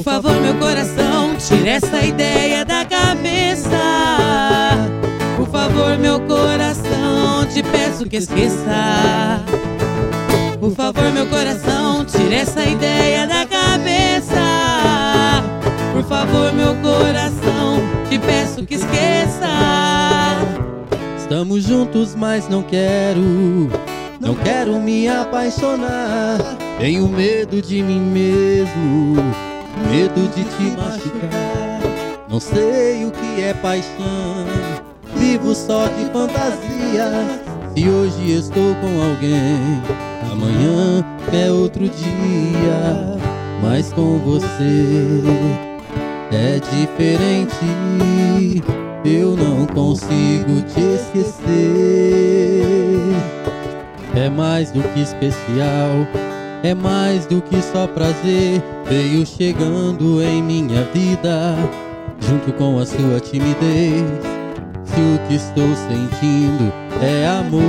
favor, meu coração, tira essa ideia da cabeça. Por favor, meu coração, te peço que esqueça. Por favor, meu coração, tira essa ideia da cabeça. Por favor, meu coração, te peço que esqueça. Estamos juntos, mas não quero me apaixonar. Tenho medo de mim mesmo, medo de te machucar. Não sei o que é paixão, vivo só de fantasia. Se hoje estou com alguém, amanhã é outro dia. Mas com você é diferente, eu não consigo te esquecer. É mais do que especial, é mais do que só prazer. Veio chegando em minha vida, junto com a sua timidez. Se o que estou sentindo é amor,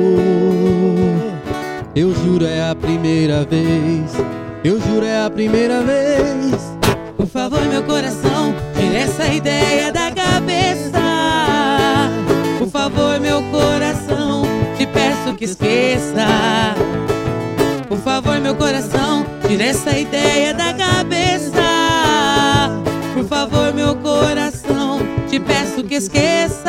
eu juro é a primeira vez, eu juro é a primeira vez. Por favor, meu coração, tira essa ideia da cabeça. Por favor, meu coração, te peço que esqueça. Por favor, meu coração, tira essa ideia da cabeça. Por favor, meu coração, te peço que esqueça.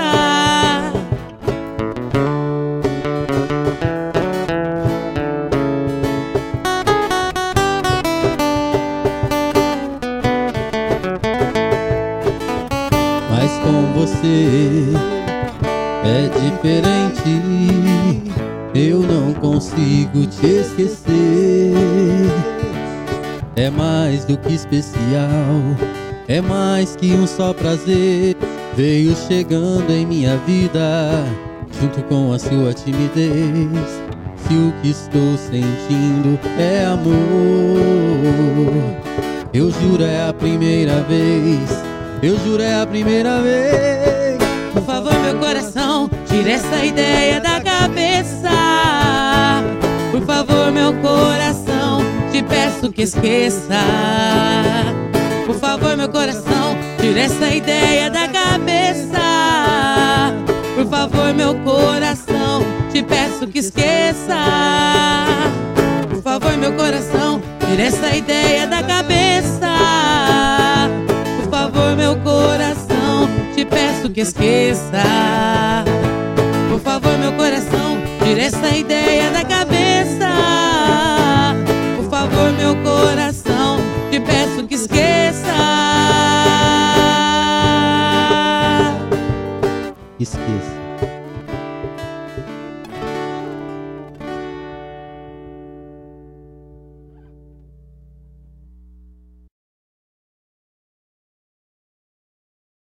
Mas com você é diferente, eu não consigo te esquecer. É mais do que especial, é mais que um só prazer. Veio chegando em minha vida, junto com a sua timidez. Se o que estou sentindo é amor, eu juro é a primeira vez, eu juro é a primeira vez. Por favor, meu coração, tira essa ideia da cabeça. Por favor, meu coração, te peço que esqueça. Por favor, meu coração, tira essa ideia da cabeça. Por favor, meu coração, te peço que esqueça. Por favor, meu coração, tira essa ideia da cabeça. Por favor, meu coração, te peço que esqueça. Por favor, meu coração, tira essa ideia da cabeça. Por favor, meu coração, te peço que esqueça. Esqueça.